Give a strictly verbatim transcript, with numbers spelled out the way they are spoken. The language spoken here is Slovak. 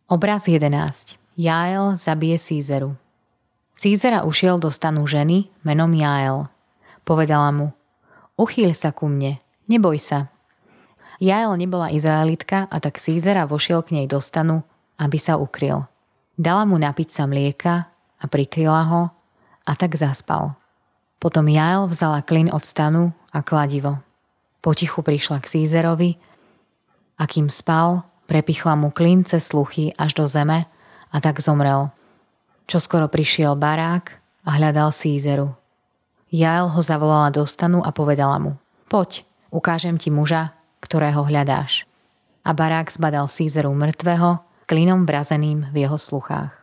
Obraz jedenásť. Jael zabije Sízeru. Sízera ušiel do stanu ženy menom Jael. Povedala mu: Uchýľ sa ku mne, neboj sa. Jael nebola Izraelitka a tak Sízera vošiel k nej do stanu, aby sa ukryl. Dala mu napiť sa mlieka a prikryla ho a tak zaspal. Potom Jael vzala klin od stanu a kladivo. Potichu prišla k Sízerovi a kým spal, prepichla mu klin cez sluchy až do zeme a tak zomrel. Čoskoro prišiel barák a hľadal Sízeru. Jael ho zavolala do stanu a povedala mu: Poď, ukážem ti muža, ktorého hľadáš. A barák zbadal Sízeru mŕtvého, klinom vrazeným v jeho sluchách.